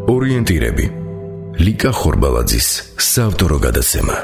ორიენტირები ლიკა ხორბალაძის საავტორო გადაცემა.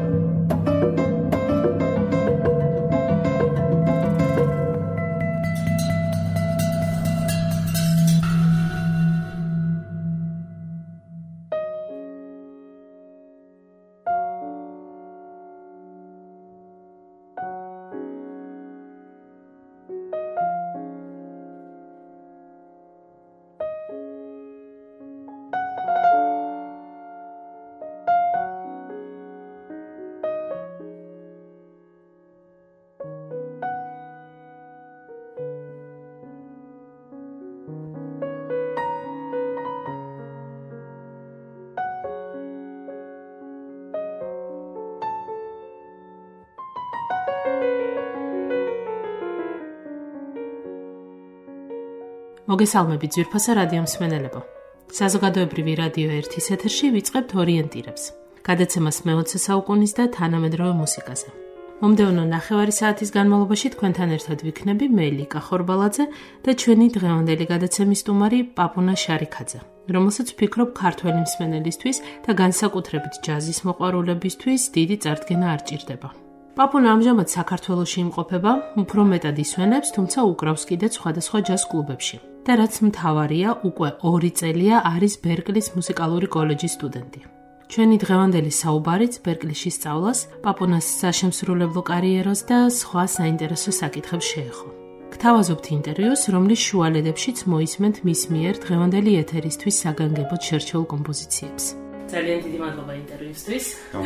მოგესალმებით ძვირფასა რადიო მსმენელებო. საზოგადოებრივი რადიო 1-ის ეთერში ვიწყებთ ორიენტირებს. გადაცემას მე-20 საუკუნის და თანამედროვე მუსიკაზე. მომდევნო ნახევარი საათის განმავლობაში თქვენთან ერთად ვიქნები მე ლიკა ხორბალაძე და ჩვენი დღევანდელი გადაცემის სტუმარი პაპუნა შარიქაძე, რომელსაც ვფიქრობ ქართველი მსმენელისთვის და განსაკუთრებით ჯაზის მოყვარულებისთვის დიდი წარდგენა არ ჭირდება. პაპუნა ამჟამად საქართველოში იმყოფება, უფრო მეტად ისვენებს, თუმცა უკრავს კიდეც სხვადასხვა ჯაზ კლუბებში. და რაც მთავარია, უკვე 2 წელია არის ბერკლის მუსიკალური კოლეჯის სტუდენტი. ჩვენი დღევანდელი საუბარიც ბერკლიში სწავლას, პაპუნას საშემსრულებლო კარიერას და სხვა საინტერესო საკითხებს შეეხო. გთავაზობთ ინტერვიუს, რომლის შუალედებშიც მოისმენთ მის მიერ დღევანდელი ეთერისთვის საგანგებოდ შერჩეულ კომპოზიციებს. ძალიან დიდი მადლობა ინტერვიუსთვის.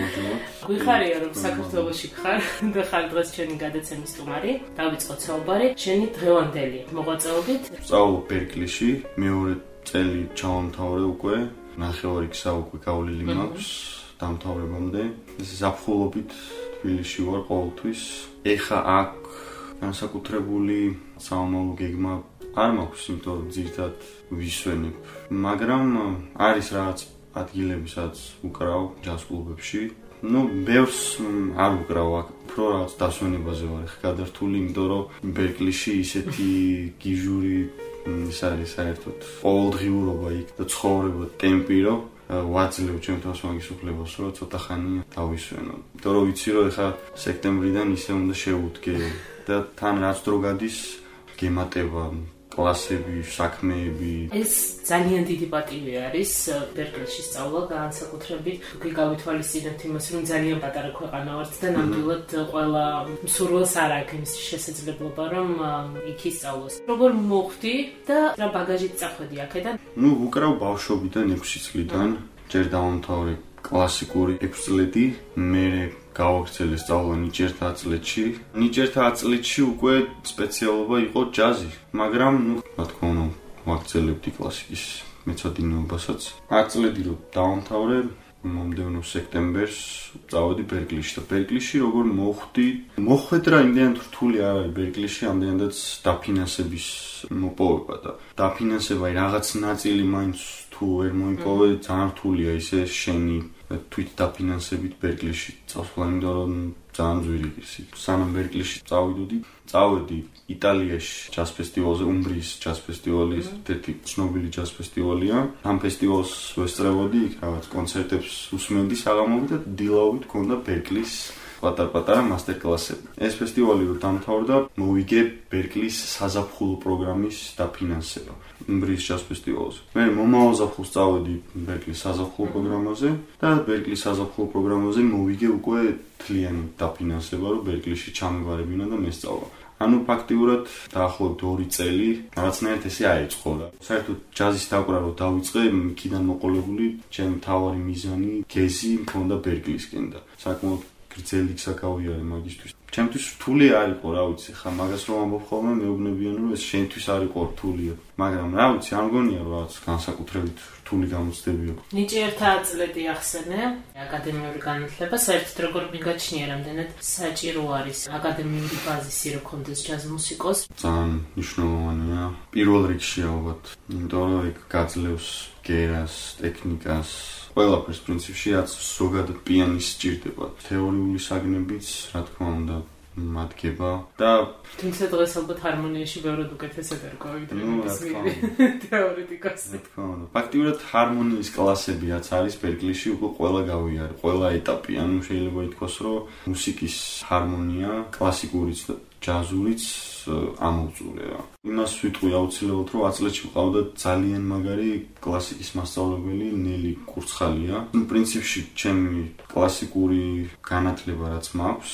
გვიხარია რომ საქართველოში ხარ და ხარ დღეს ჩვენი გადაცემის სტუმარი. დავიწყოთ საუბარი ჩვენი დღევანდელი მოღვაწეობით. სწავლობ ბერკლიში, მეორე წელი ჩავამთავრე უკვე, ნახევარი გზა უკვე გავლილი მაქვს დამთავრებამდე. ზაფხულობით თბილისში ვარ ყოველთვის. ეხა აქ განსაკუთრებული საომალო გეგმა არ მაქვს, იმიტომ რომ ძირითადად ვისვენებ, მაგრამ არის რაღაც ადგილები, სადაც უკრავ ჯაზ კლუბებში. ბევრს არ უკრავ აქ, უფრო რაღაც დასვენებაზე ვარ გადართული, იმიტომ რომ ბერკლიში ისეთი გიჟური ის არის საერთოდ ყოველდღიურობა იქ და ცხოვრება ტემპი, რომ ვაძლევ ჩემთვის მაგის უფლებას, რომ ცოტა ხანი დავისვენო. იმიტომ რომ ვიცი, რომ ეხლა სექტემბრიდან ისე უნდა შევუდგე და თან რაც დრო გადის გემატება კლასები, საქმეები. ეს ძალიან დიდი პატივი არის ბერკლიში სწავლა, განსაკუთრებით თუ გავითვალისწინებთ იმას, რომ ძალიან პატარა ქვეყანა ვართ და ნამდვილად ყველა მსურველს არ აქვს იმის შესაძლებლობა, რომ იქ ისწავლოს. როგორ მოხვდი და რა ბაგაჟით წახვედი აქედან? უკრავ ბავშვობიდან 6 წლიდან, ჯერ დავამთავრე კლასიკური 6 წლები, მერე გავაგრძელე სწავლა ნიჭერთა წლებში. ნიჭერთა წლებში უკვე სპეციალობა იყო ჯაზი, მაგრამ რა თქმა უნდა, ვაგრძელებდი კლასიკის მეცადინეობასაც. 10 წლები რომ დავამთავრე, მომდევნო სექტემბერს წავედი ბერკლიში და ბერკლიში როგორ მოხვდი? მოხვედრა იმდენად რთული არ არის ბერკლიში, ამდენადაც დაფინანსების მოპოვება და დაფინანსება რაღაც ნაწილი მაინც თუ ვერ მოიპოვე, ძალიან რთულია ისე შენი თვით დაფინანსებით ბერკლიში წავსვლა, იმიტომ რომ ძალიან ძვირი ის. სანამ ბერკლიში წავედი იტალიაში ჯაზ ფესტივალზე, უმბრიის ჯაზ ფესტივალი, ერთ-ერთი ცნობილი ჯაზ ფესტივალია. ამ ფესტივალს ვესწრებოდი, იქ რაღაც კონცერტებს უსმენდი საღამოობით და დილაობით მქონდა ბერკლის პატარ-პატარა მასტერკლასები. ეს ფესტივალი რომ დამთავრდა, მოვიგე ბერკლის საზაფხულო პროგრამის დაფინანსება უმბრიის ჯაზ ფესტივალზე. მე მომავალ ზაფხულს წავედი ბერკლის საზაფხულო პროგრამაზე და ბერკლის საზაფხულო პროგრამაზე მოვიგე უკვე მთლიანი დაფინანსება, რომ ბერკლიში ჩამევარებინა და მესწავლა. ფაქტიურად დაახლოებით 2 წელი რაღაცნაირად ესე აეწყო და საერთოდ ჯაზის დაკვრა რომ დავიწყე, იქიდან მოყოლებული ჩემი მთავარი მიზანი გეზი მქონდა ბერკლისკენ და საკმაოდ გრძელი გზა გავიარე მაგისთვის. ჩემთვის რთული არ იყო, რა ვიცი, ხა მაგას რომ ამბობ ხოლმე მეუბნებიან, რომ ეს შენთვის არ იყო რთულია, მაგრამ რა ვიცი, არ მგონია რომ რაღაც განსაკუთრებით რთული გამოცდები აქვს. ნიჭერთა წლები ახსენე, აკადემიური განათლება, საერთოდ როგორ მიგაჩნია, რამდენად საჭირო არის აკადემიური ბაზისი, რომ კონდეს ჯაზ მუსიკოს? ძალიან მნიშვნელოვანია. პირველ რიგში ალბათ, იმიტომ რომ ეგ გაძლევს გერას, ტექნიკას, ყველაფერს პრინციპში რაც ზოგადად პიანისტს სჭირდება. თეორიული საგნებიც, რა თქმა უნდა, მადგება და თუმცა დღეს ალბათ ჰარმონიაში ბევრად უკეთესად ერგო თეორეტიკასი. ფაქტიურად ჰარმონიის კლასებიაც არის ბერკლიში უკვე ყველა გავიარე, ყველა ეტაპი, ანუ შეიძლება ითქვას, რომ მუსიკის ჰარმონია, კლასიკურიც და ჯაზურიც ამოვწურება. იმას ვიტყვი აუცილებლად, რომ 10 წლებში ვყავდა ძალიან მაგარი კლასიკის მასწავლებელი ნელი კურცხალია. პრინციპში ჩემი კლასიკური განათლება რაც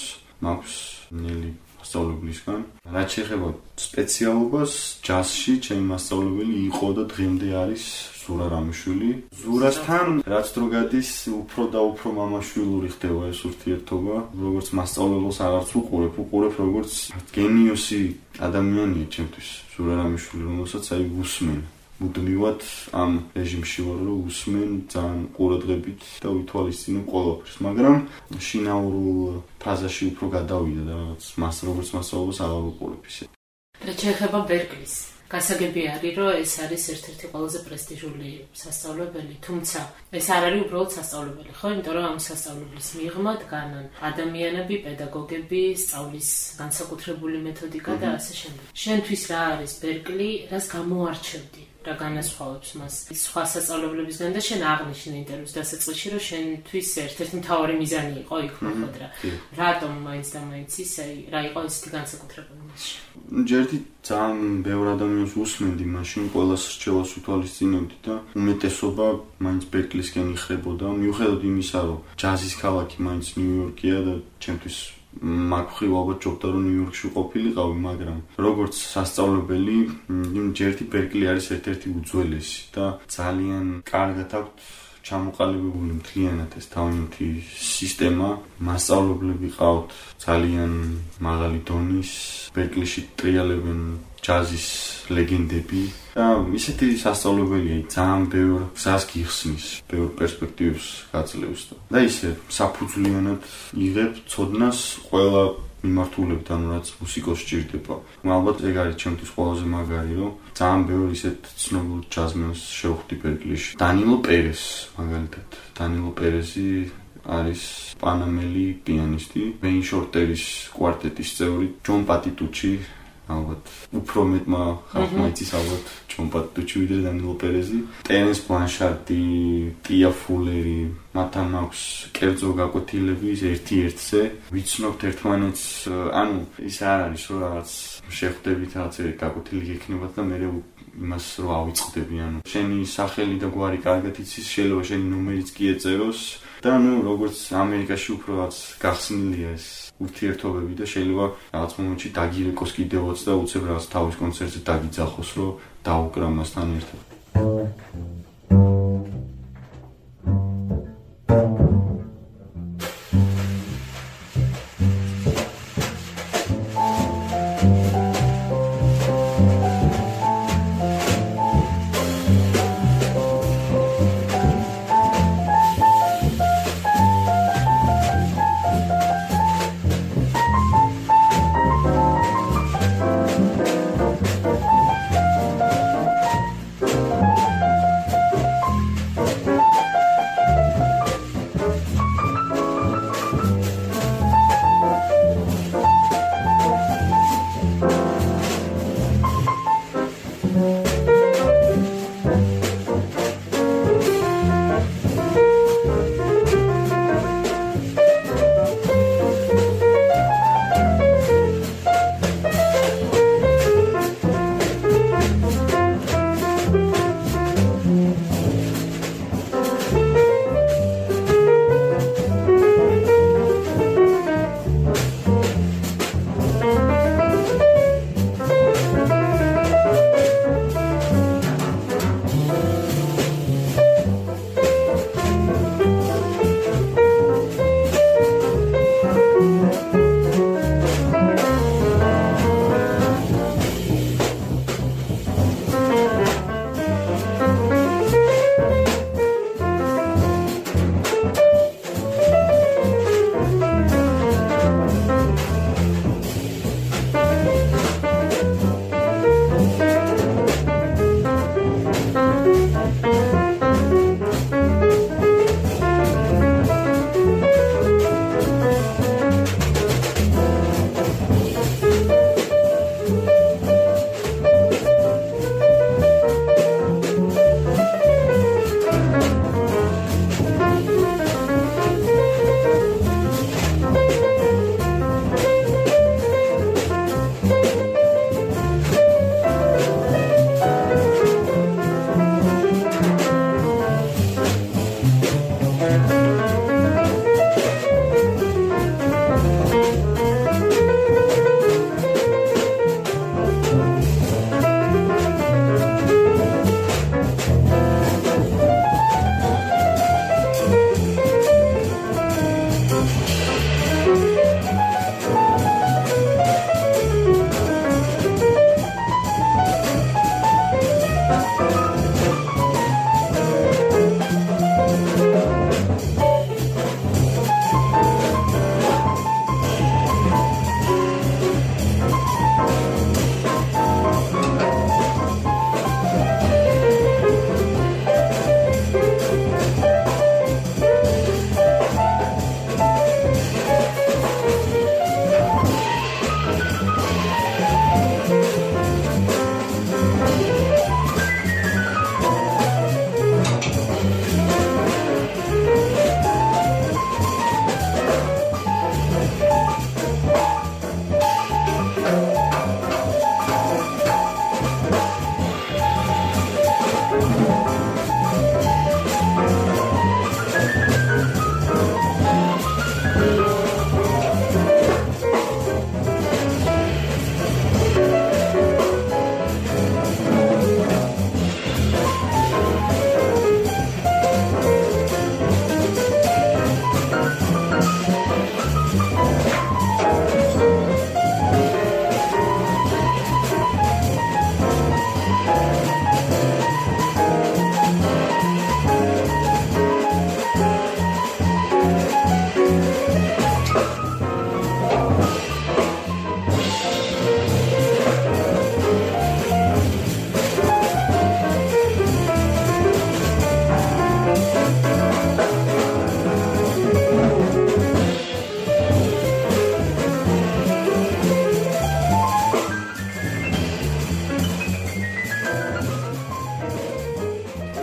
მაქვს ნელი მასწავლებლისგან. რაც შეეხება სპეციალობას, ჯაზში ჩემი მასწავლებელი იყო და დღემდე არის ზურა რამიშვილი. ზურასთან რაც დრო გადის, უფრო და უფრო მამაშვილური ხდება ეს ურთიერთობა. როგორც მასწავლებელს აღარც უყურებ როგორც გენიოსი ადამიანია ჩემთვის ზურა რამიშვილი, რომელსაც ვუსმენ. მუდმივად ამ რეჟიმში ვარ, რომ უსმენ ძალიან ყურადღებით და ვითვალისწინებ ყველაფერს, მაგრამ შინაურულ ფაზაში უფრო გადავიდა და რაღაც როგორც მასწავლებელს აღარ უყურებ ისე. რაც შეეხება ბერკლის გასაგები არის, რომ ეს არის ერთ-ერთი ყველაზე პრესტიჟული სასწავლებელი, თუმცა ეს არ არის უბრალოდ სასწავლებელი, ხო? იმიტომ რომ ამ სასწავლებლის მიღმა დგანან ადამიანები, პედაგოგები, სწავლის განსაკუთრებული მეთოდიკა და ასე შემდეგ. შენთვის რა არის ბერკლი, რას გამოარჩევდი? რა განასხვავებს მას სხვა სასწავლებლებისგან და შენ აღნიშნე ინტერვიუს დასაწყისში, რომ შენთვის ერთ-ერთი მთავარი მიზანი იყო იქ მოხვედრა. რატომ მაინც და მაინც ისე, რა იყო ესეთი განსაკუთრებული მასში? ჯერდი ძალიან ბევრ ადამიანს უსმენდი მაშინ, ყველას რჩევას უთვალისწინებდი და უმეტესობა მაინც ბერკლისკენ იხრებოდა, მიუხედავად იმისა, რომ ჯაზის ქალაქი მაინც ნიუ-იორკია და ჩემთვის მაგხრივ ალბათ ჯობდა რომ ნიუ-იორკში ყოფილიყავი, მაგრამ როგორც სასწავლებელი ჯერდი ბერკლი არის ერთ-ერთი უძველესი და ძალიან კარგად აქვს ჩამოყალიბებული მთლიანად ეს თავიანთი სისტემა. მასწავლებლები ყავთ ძალიან მაღალი დონის, ბერკლიში ტრიალებენ ჯაზის ლეგენდები და ისეთი სასწავლებელია, ძალიან ბევრ გზას გიხსნის, ბევრ პერსპექტივებს გაძლევს და ისე საფუძვლიანად იღებ ცოდნას ყველა მიმართულებით, ანუ რაც მუსიკოს სჭირდება. ალბათ ეგ არის ჩემთვის ყველაზე მაგარი, რომ ძალიან ბევრ ისეთ ცნობილ ჯაზმენს შევხვდი ბერკლიში. დანილო პერეს მაგალითად. დანილო პერესი არის პანამელი პიანისტი, ვეინ შორტერის კვარტეტის წევრი, ჯონ პატიტუჩი, ალბათ უფრო მეტმა ხალხმა იცის ალბათ ჯონ პატიტუჩი ვიდრე დანილო პერეზი, ტერენს ბლანშარდი, ტია ფულერი, მათთან აქვს კერძო გაკვეთილები ერთ-ერთზე, ვიცნობთ ერთმანეთს, ანუ ის არ არის რომ რაღაც შეხვდებით რაღაც გაკვეთილი გექნებათ და მე იმას რო ავიწყდები, ანუ შენი სახელი და გვარი კარგად იცის, შეიძლება შენი ნომერიც კი ეწეროს და ნუ როგორც ამერიკაში უფრო რაღაც გახსნილია ეს ურთიერთობები და შეიძლება რაღაც მომენტში დაგირეკოს კიდევაც და უცებ რაღაც თავის კონცერტზე დაგიძახოს, რომ დაუკრა მასთან ერთად.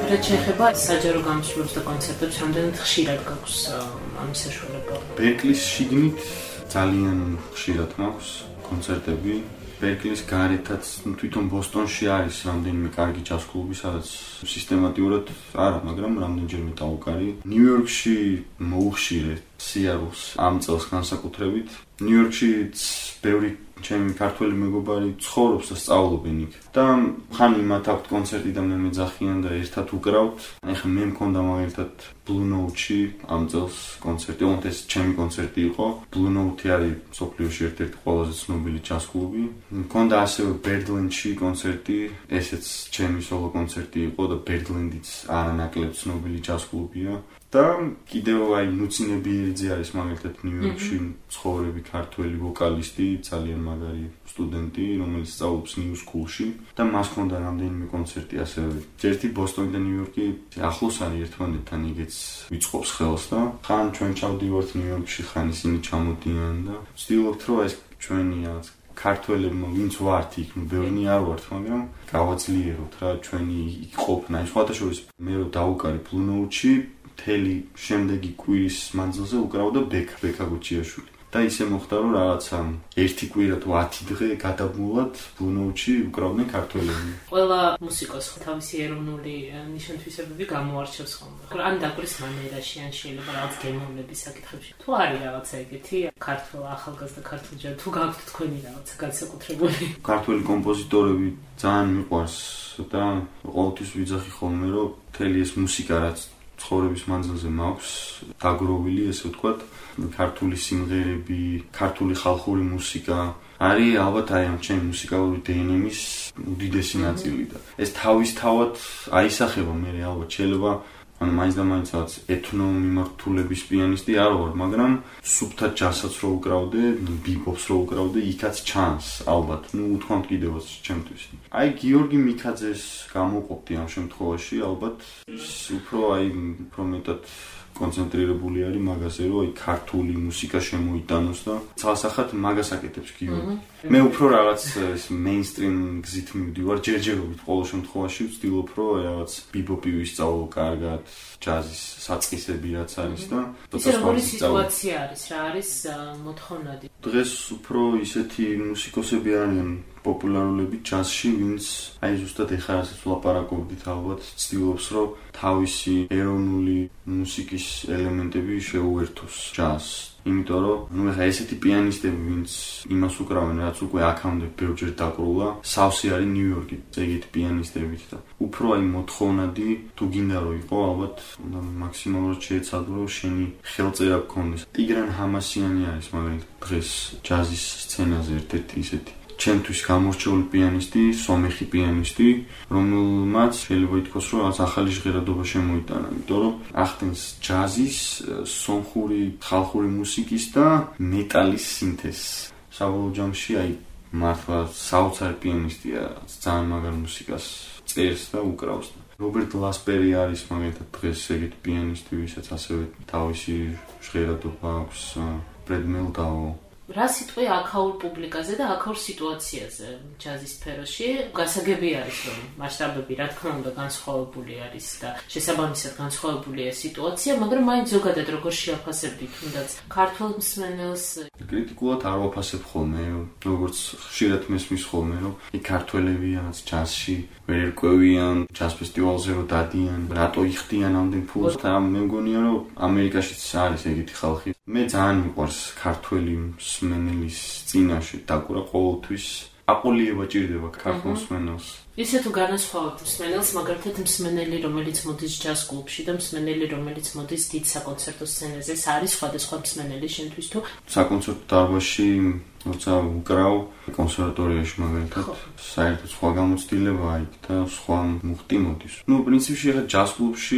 რაც შეეხება საჯარო გამოსვლებს და კონცერტებს, რამდენად ხშირად გაქვს ამის საშუალება? ბერკლის შიგნით ძალიან ხშირად მაქვს კონცერტები. ბერკლის გარეთაც თვითონ ბოსტონში არის რამდენიმე კარგი ჯაზ კლუბი, სადაც სისტემატიურად არა, მაგრამ რამდენჯერმე დავუკარი. ნიუ-იორკში მოუხშირე სიარულს ამ წელს განსაკუთრებით. ნიუ-იორკშიც ბევრი ჩემი ქართველი მეგობარი ცხოვრობს და სწავლობენ იქ. და ხანი მათ აქვთ კონცერტი და მე მეძახიან და ერთად უკრავთ. ეხლა მე მქონდა მაგალითად Blue Note-ში ამ წელს კონცერტი, ოღონდ ეს ჩემი კონცერტი იყო. Blue Note არის მსოფლიოში ერთ-ერთი ყველაზე ცნობილი ჯაზ კლუბი. მქონდა ასევე Birdland-ში კონცერტი, ესეც ჩემი სოლო კონცერტი იყო და Birdland-იც არანაკლებ ცნობილი ჯაზ კლუბია. და კიდევ აი ნუცინები ერძე არის მაგალითად ნიუ-იორკში ცხოვრები ქართველი ვოკალისტი, ძალიან მაგარი სტუდენტი, რომელიც სწავლობს New School-ში და მას ჰქონდა რამდენიმე კონცერტი ასევე. ერთი ბოსტონი და ნიუ-იორკი ახლოს არის ერთმანეთთან, იგეც ვიწყობს ხელს და ხან ჩვენ ჩავდივართ ნიუ-იორკში, ხან ისინი ჩამოდიან და ვცდილობთ რომ ეს ჩვენი რაღაც ქართველებმა ვინც ვართ იქ, ბევრი არ ვართ, მაგრამ გავაძლიეროთ რა ჩვენი იქ ყოფნა. სხვადასხვა მე რომ დავუკარი Blue Note-ში მთელი შემდეგი კვირის მანძილზე უკრავდა ბექა გუჩიაშვილი. და ისე მოხდა რომ რაღაცა ერთი კვირა თუ 10 დღე გადაბმულად Blue Note-ში უკრავდნენ ქართველები. ყველა მუსიკოსს თავისი ეროვნული ნიშან-თვისებები გამოარჩევს ხოლმე. ან დაგვრის მანერაში, ან შეიძლება რაღაც გემოვნების საკითხებში. თუ არის რაღაცა ეგეთი ქართველ ახალგაზრდა ქართულ ჯერ თუ გაქვთ თქვენი რაღაცა განსაკუთრებული. ქართველი კომპოზიტორები ძალიან მიყვარს და ყოველთვის ვიძახი ხოლმე რომ მთელი ეს მუსიკა რაც ცხოვრების მანძილზე მაქვს დაგროვილი, ესე ვთქვათ, ქართული სიმღერები, ქართული ხალხური მუსიკა არის ალბათ აი ამ ჩემი მუსიკალური დნმ-ის უდიდესი ნაწილი და ეს თავისთავად აისახება მე ალბათ შეიძლება ან მაინც და მაინც რაღაც ეთნო მიმართულების პიანისტი არ ვარ, მაგრამ სუფთა ჯაზსაც რო უკრავდე, ბიბოპს რო უკრავდე, იქაც ჩანს ალბათ. ნუ უთქვამთ კიდევაც ჩემთვის. აი გიორგი მიქაძეს გამოვყოფდი ამ შემთხვევაში, ალბათ უფრო უფრო მეტად კონცენტრირებული არის მაგაზე, რომ აი ქართული მუსიკა შემოიტანოს და ცალსახად მაგას აკეთებს გიორგი. მე უფრო რაღაც ეს მეინსტრიმ გზით მივდივარ, ჯერჯერობით ყოველ შემთხვევაში ვცდილობ რომ რაღაც ბიბოპი ვისწავლო კარგად, ჯაზის საწყისები რაც არის და ისე როგორი სიტუაცია არის, რა არის მოთხოვნადი. დღეს უფრო ისეთი მუსიკოსები არიან პოპულარულები ჯაზში, ვინც აი ზუსტად ეხლა რასაც ვლაპარაკობდით, ალბათ ცდილობს რომ თავისი ეროვნული მუსიკის ელემენტები შეუერთოს ჯაზს. იმიტომ რომ ნუ ეხლა ესეთი პიანისტები, ვინც იმას უკრავენ, რაც უკვე აქამდე ბევრჯერ დაკრულა, სავსე არის ნიუ-იორკი, ეგეთი პიანისტებით და უფრო აი მოთხოვნადი თუ გინდა რომ იყო, ალბათ უნდა მაქსიმალურად შეეცადო რომ შენი ხელწერა გქონდეს. ტიგრან ჰამასიანი არის მაგალითად დღეს ჯაზის სცენაზე ერთ-ერთი ისეთი ჩემთვის გამორჩეული პიანისტი, სომეხი პიანისტი, რომელმაც შეიძლება ითქვას, რომ რაღაც ახალი ჟღერადობა შემოიტანა, იმიტომ რომ ახდენს ჯაზის, სომხური, ხალხური მუსიკის და მეტალის სინთეზს. საბოლოო ჯამში აი მართლა საოცარი პიანისტია, ძალიან მაგარ მუსიკას წერს და უკრავს. რობერტ ლასპერი არის მაგალითად დღეს ეგეთი პიანისტი, ვისაც ასევე თავისი ჟღერადობა აქვს, ბრედ მელდაუ. რა სიტყვი აქაურ პუბლიკაზე და აქაურ სიტუაციაზე ჯაზის სფეროში გასაგები არის, რომ მასშტაბები რა თქმა უნდა განსხვავებული არის და შესაბამისად განსხვავებულია სიტუაცია, მაგრამ მაინც ზოგადად როგორ შეაფასებდით თუნდაც ქართულ მსმენელს? კრიტიკულად არ ვაფასებ ხოლმე, როგორც ხშირად მესმის ხოლმე, რომ ქართველები რაღაც ჯაზში ვერ ერკვევიან, ჯაზ ფესტივალზე რომ დადიან, რატო იხდიან ამდენ ფულს და მე მგონია რომ ამერიკაშიც არის ეგეთი ხალხი. მე ძალიან მიყვარს ქართველი მსმენელის წინაშე დაკვრა ყოველთვის აყოლიება ჭირდება ქართულ მსმენელს. ისე თუ განასხვავებთ მსმენელს, მაგალითად მსმენელი, რომელიც მოდის ჯაზ კლუბში და მსმენელი, რომელიც მოდის დიდ საკონცერტო სცენაზე, ეს არის სხვადასხვა მსმენელი შენთვის თუ საკონცერტო დარბაზში როცა უკრავ კონსერვატორიაში მაგალითად საერთოდ სხვა გამოცდილებაა იქ და სხვა მუხტი მოდის. ნუ პრინციპში ახლა ჯაზ კლუბში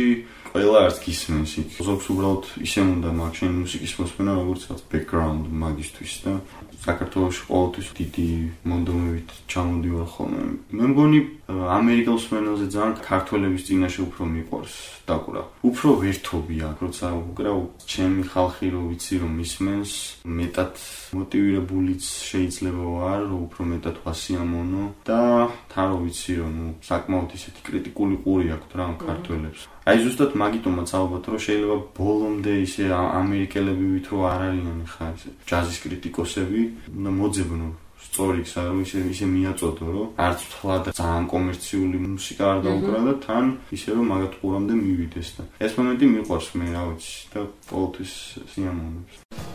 ყველა არც გისმენს იქ. ზოგს უბრალოდ ისე უნდა მაგ შენ მუსიკის მოსმენა როგორც background მაგისთვის და საქართველოში ყოველთვის დიდი მონდომებით ჩამოდივარ ხოლმე. მე მგონი ამერიკელ მსმენელზე ძალიან ქართველების წინაშე უფრო მიყვარს დაკვრა. უფრო ვერთობი აქვს, როცა უკრავ ჩემი ხალხი რო ვიცი რომ ისმენს, მეტად მოტივირებულიც შეიძლება ვარ, უფრო მეტად ვასიამოვნო და თან რო ვიცი რომ საკმაოდ ისეთი კრიტიკული ყური აქვს რა ქართველებს. აი ზუსტად მაგიტომაც ალბათ რომ შეიძლება ბოლომდე ისე ამერიკელები ვით რომ არ არიან ხა ისე ჯაზის კრიტიკოსები და მოძებნო სწორი ხა რომ ისე მიაწოდო რომ არც თვალად ძალიან კომერციული მუსიკა არ დაუკრა და თან ისე რომ მაგათ ყურამდე მივიდეს და ეს მომენტი მიყვარს მე რა ვიცი და ყოველთვის სიამოვნებს.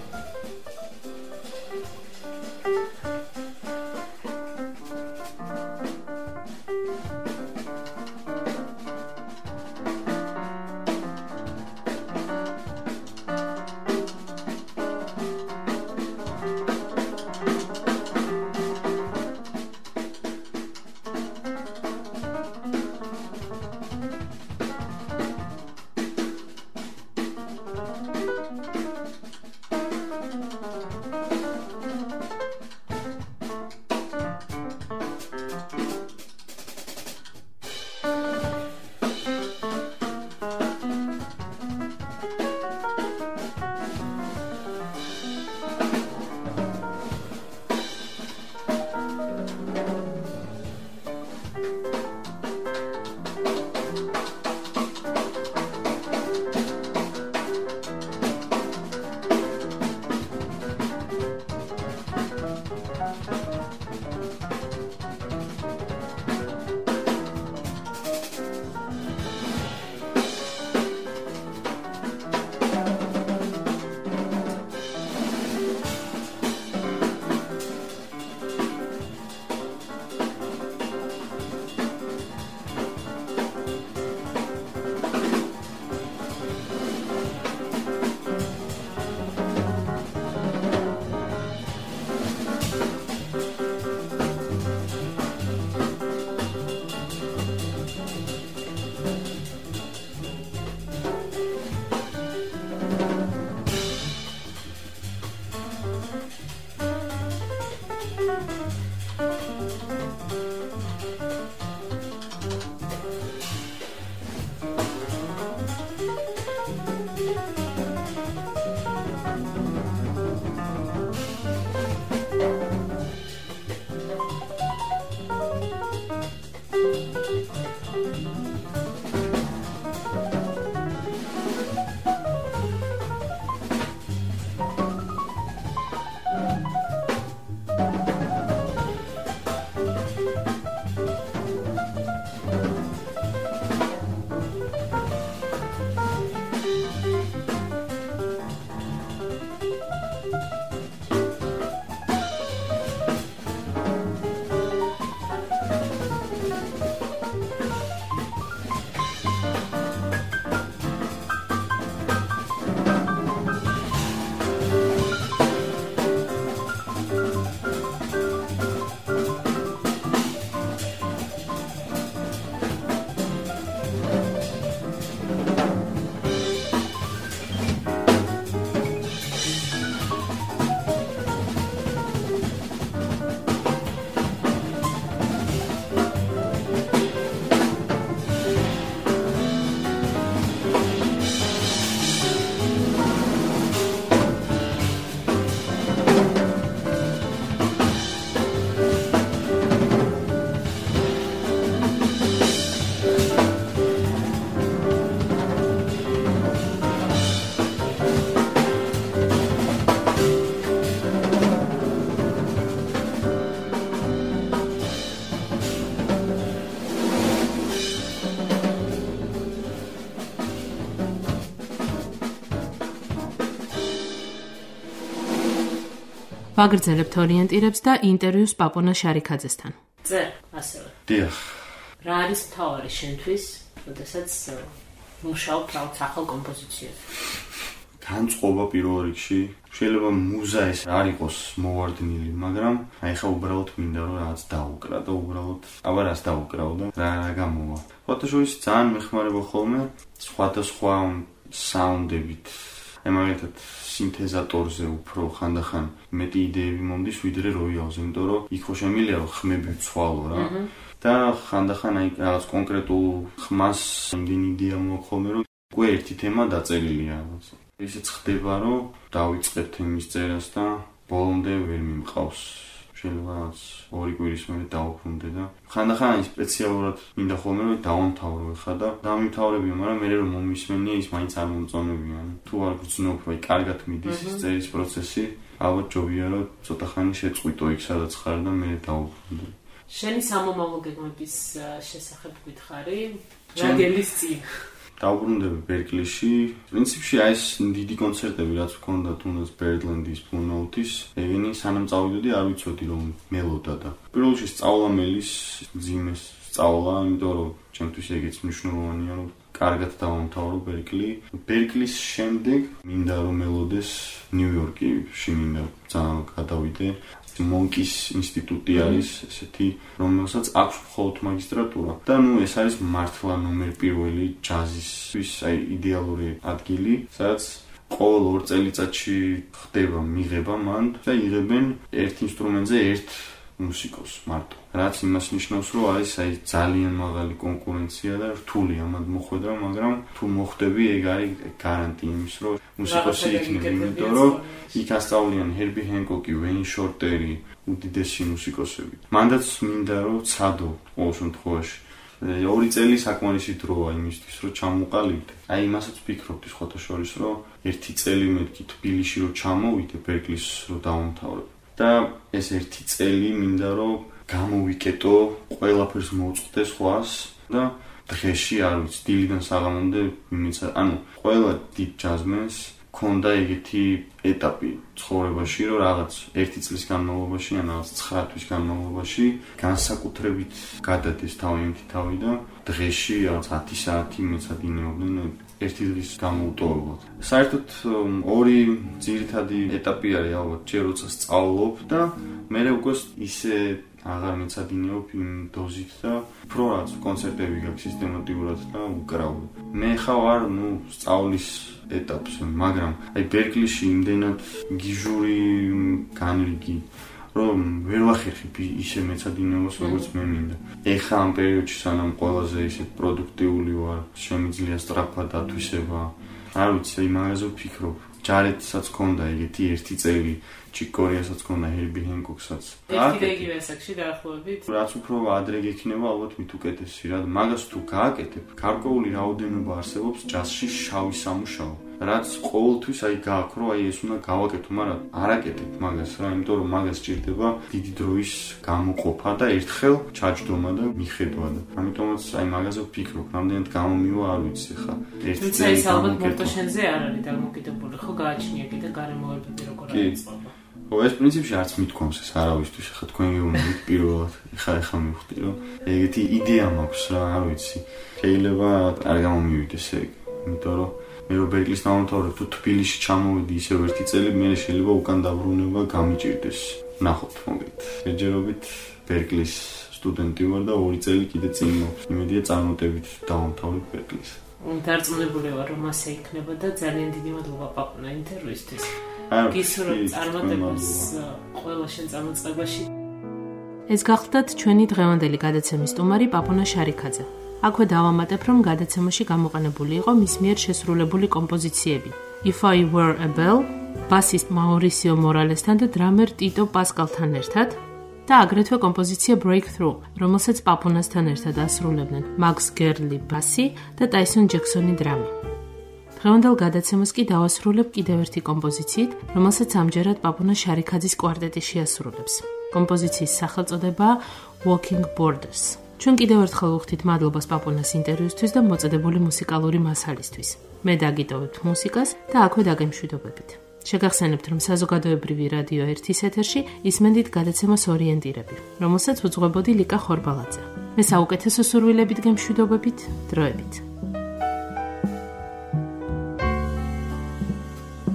ვაგრძელებთ ორიენტირებს და ინტერვიუს პაპონა შარიქაძესთან. წერე ასევე. დიახ. რა არის მთავარი შენთვის, როდესაც მუშაობ რაღაც ახალ კომპოზიციაზე? განწყობა პირველ რიგში. შეიძლება მუზა ეს არ იყოს მოვარდნილი, მაგრამ აი ხა უბრალოდ მინდა რომ რაღაც დაუკრა და უბრალოდ აბა რას დაუკრავ და რა გამოვა. ფოტოშოპის ძალიან მეხმარება ხოლმე სხვადასხვა საუნდებით. აი მაგალითად სინთეზატორზე უფრო ხანდახან მეტი იდეები მომდის ვიდრე როიალზე, იმიტომ რომ იქ ხო შემიძლია რომ ხმები ვცვალო რა. და ხანდახან აი რაღაც კონკრეტულ ხმას იმდენი იდეა მოაქვს ხოლმე რომ უკვე ერთი თემა დაწერილია. ისიც ხდება რომ დავიწყებ თემის წერას და ბოლომდე ვერ მიმყავს. შეიძლება რაღაც 2 კვირის მერე დავუბრუნდე და ხანდახან აი სპეციალურად მინდა ხოლმე რომ დავამთავრო ხა და დამიმთავრებია, მაგრამ მე რომ მომისმენია ის მაინც არ მომწონებიან. თუ არ გძნობ, აი კარგად მიდის ის წერის პროცესი, ალბათ ჯობია რომ ცოტა ხანი შეწყვიტო იქ სადაც ხარ და მე დავუბრუნდე. შენი სამომავლო გეგმების შესახებ გითხარი, რა გელის წინ? დავუბრუნდები ბერკლიში. პრინციპში აი ეს დიდი კონცერტები რაც მქონდა თუნდაც ბერდლენდის, Blue Note-ის, ეგენი სანამ წავიდოდი არ ვიცოდი რომ მელოდა და პირველ რიგში სწავლა მელის ძიმეს სწავლა, იმიტომ რომ ჩემთვის ეგეც მნიშვნელოვანია რომ კარგად დავამთავრო ბერკლი. ბერკლის შემდეგ მინდა რომ მელოდეს ნიუ-იორკში მინდა ძალიან გადავიდე. მონკის ინსტიტუტი არის ესეთი, რომელსაც აქვს მხოლოდ მაგისტრატურა. და ნუ ეს არის მართლა ნომერ პირველი ჯაზისთვის აი იდეალური ადგილი, სადაც ყოველ 2 წელიწადში ხდება მიღება მან და იღებენ ერთ ინსტრუმენტზე ერთ მუსიკოს მარტო. რაც იმას ნიშნავს, რომ არის აი ძალიან მაღალი კონკურენცია და რთული ამად მოხვედრა, მაგრამ თუ მოხვდები, ეგ არის გარანტია იმის, რომ მუსიკოსი იქნება, იმიტომ რომ იქ ასწავლიან ჰერბი ჰენკოკი, ვეინ შორტერი, უდიდესი მუსიკოსები. მანდაც მინდა რომ ცადო ყოველ შემთხვევაში. 2 წელი საკმარისი დროა იმისთვის, რომ ჩამოყალიბდე. აი იმასაც ვფიქრობდი სხვათა შორის, რომ 1 წელი მეთქი თბილისში რომ ჩამოვიდე ბერკლის რომ დავამთავრებ. და ეს 1 წელი მინდა რომ გამოვიკეტო, ყველაფერს მოვწყდე სხვას და დღეში არ ვიცი, დილიდან საღამომდე მიცა, ანუ ყველა დიდ ჯაზმენს ქონდა ეგეთი ეტაპი ცხოვრებაში, რომ რაღაც 1 წლის განმავლობაში, ან რაღაც 9 თვის განმავლობაში განსაკუთრებით გადადეს თავი და დღეში რაღაც 10 საათი მეცადინეობდნენ 1 დღის განმავლობაში. საერთოდ 2 ძირითადი ეტაპი არის ალბათ, ჯერ როცა სწავლობ და მე უკვე ისე აღარ მეცადინეობ იმ დოზით და უფრო რაღაც კონცერტები გაქვს სისტემატიურად და უკრავ. მე ხა ვარ, სწავლის ეტაპზე, მაგრამ აი ბერკლიში იმდენად გიჟური განრიგი, რომ ვერ ვახერხებ ისე მეცადინეობას, როგორც მე მინდა. ეხა ამ პერიოდში სანამ ყველაზე ისე პროდუქტიული ვარ, შემიძლია სწრაფად ათვისება. არ ვიცი, აი მაგაზე ვფიქრობ. ჯარეთსაც ქონდა ეგეთი 1 წელი, ჩიკორიასაც ქონდა, ჰერბი ჰენკოკსაც. ერთი და იგივე ასაკში დაახლოებით. რაც უფრო ადრე გექნება, ალბათ მით უკეთესი რა. მაგას თუ გააკეთებ, გარკვეული რაოდენობა არსებობს ჯაზში შავი სამუშაო. რაც ყოველთვის აი გააქვს, რომ აი ეს უნდა გავაკეთო, მაგრამ არ აკეთებ მაგას რა, იმიტომ რომ მაგას ჭირდება დიდი დროის გამოყოფა და ერთხელ ჩაჯდომა და მიხედვა და ამიტომაც აი მაგაზე ვფიქრობ, რამდენად გამომივა არ ვიცი ხა. ერთი წელი ალბათ მარტო შენზე არ არის დამოკიდებული, ხო გააჩნია კიდე გარემოებები როგორ აიწყება. ხო, ეს პრინციპში არც მithქვამს ეს არავისთვის, ხა თქვენ გეუბნებით პირველად, ხა მივხვდი, რომ ეგეთი იდეა მაქვს რა, არ ვიცი. შეიძლება არ გამომივიდეს ეგ, იმიტომ რომ მე რო ბერკლის დავამთავრებ, თუ თბილისში ჩამოვედი ისევ 1 წელი, მე შეიძლება უკან დაბრუნება გამიჭირდეს. ნახოთ მოგეთ. შეჯერობით ბერკლის სტუდენტი ვარ და 2 წელი კიდე წინ მაქვს. იმედია წარმატებით დავამთავრებ ბერკლის. დარწმუნებული ვარ, რომ ასე იქნება და ძალიან დიდი მადლობა პაპუნა ინტერვიუსთვის. გისურვებ წარმატებას ყველა შენ წამოწყებაში. ეს გახლდათ ჩვენი დღევანდელი გადაცემის სტუმარი პაპუნა შარიქაძე. აქვე დავამატებ, რომ გადაცემაში გამოყენებული იყო მის მიერ შესრულებული კომპოზიციები. If I Were a Bell, ბასისტ მაურისიო მორალესთან და დრამერ ტიტო პასკალთან ერთად და აგრეთვე კომპოზიცია Breakthrough, რომელსაც პაპუნასთან ერთად ასრულებდნენ მაგს გერლი ბასი და ტაისონ ჯექსონი დრამი. დღევანდელ გადაცემას კი დავასრულებ კიდევ ერთი კომპოზიციით, რომელსაც ამჯერად პაპუნა შარიქაძის კვარტეტი შეასრულებს. კომპოზიციის სახელწოდებაა Walking Borders. ჩვენ კიდევ ერთხელ ვუხდით მადლობას პაპუნას ინტერვიუსთვის და მოწოდებული მუსიკალური მასალისთვის. მე დაგიტოვებთ მუსიკას და აქვე დაგემშვიდობებით. შეგახსენებთ, რომ საზოგადოებრივი რადიო 1-ის ეთერში ისმენდით გადაცემას ორიენტირები, რომელსაც უძღვებოდი ლიკა ხორბალაძე. მე საუკეთესო სურვილებით გემშვიდობებით, დროებით.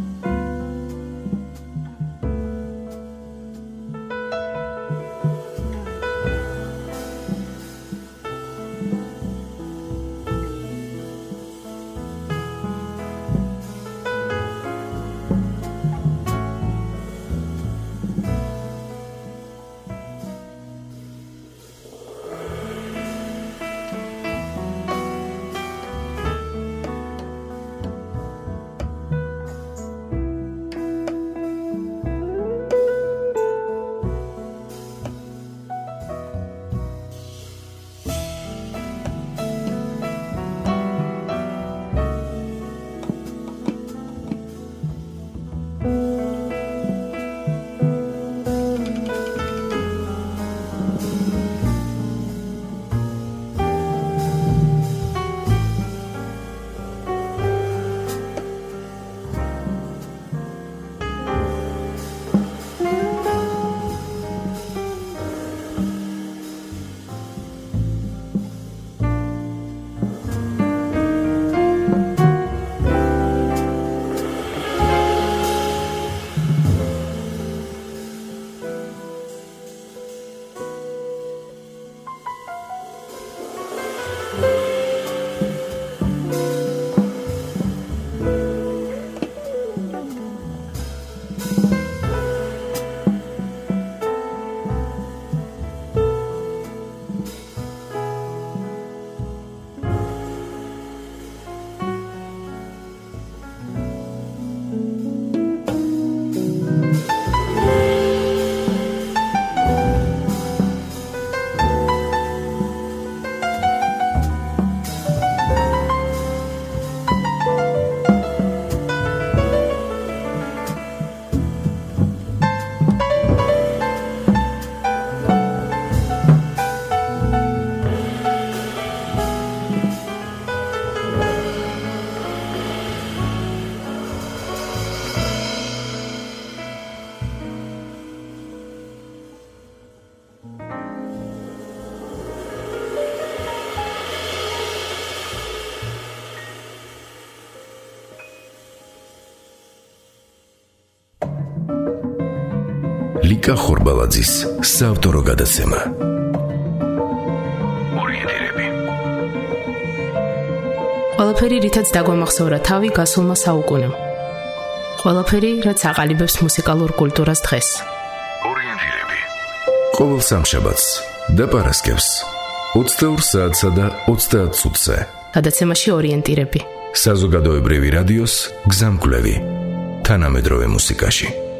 ლიკა ხორბალაძის საავტორო გადაცემა. ორიენტირები. ყველაფერი, რითაც დაგვამახსოვრა თავი გასულმა საუკუნემ. ყველაფერი, რაც აყალიბებს მუსიკალურ კულტურას დღეს. ორიენტირები. ყოველ სამშაბათს და პარასკევს 22 საათსა და 30 წუთზე. გადაცემაში ორიენტირები. საზოგადოებრივი რადიოს გზამკვლევი თანამედროვე მუსიკაში.